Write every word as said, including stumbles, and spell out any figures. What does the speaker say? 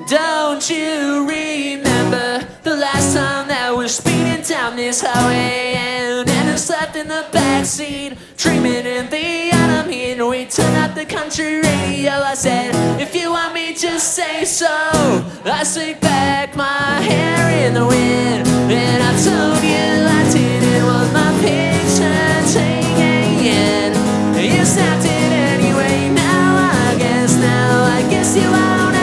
Don't you remember the last time that we're speeding down this highway and Anna slept in the backseat, dreaming in the autumn heat? We turned out the country radio. I said, if you want me, just say so. I slick back my hair in the wind, and I told you